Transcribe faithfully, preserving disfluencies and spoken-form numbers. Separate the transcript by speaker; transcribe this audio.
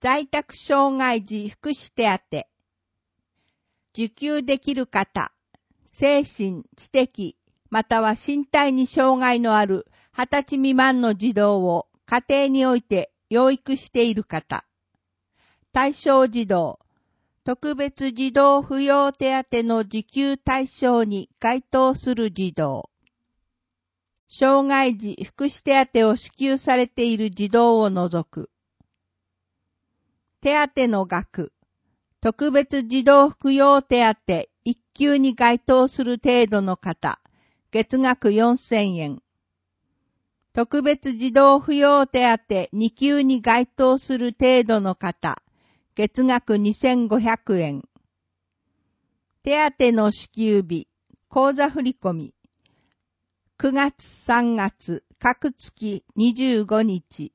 Speaker 1: 在宅障害児福祉手当。受給できる方、精神、知的、または身体に障害のあるはたち未満の児童を家庭において養育している方。対象児童、特別児童扶養手当の受給対象に該当する児童。障害児福祉手当を支給されている児童を除く。手当の額、特別児童扶養手当いっ級に該当する程度の方、月額よんせんえん。特別児童扶養手当に級に該当する程度の方、月額にせんごひゃくえん。手当の支給日、口座振込。くがつさんがつ各月にじゅうごにち。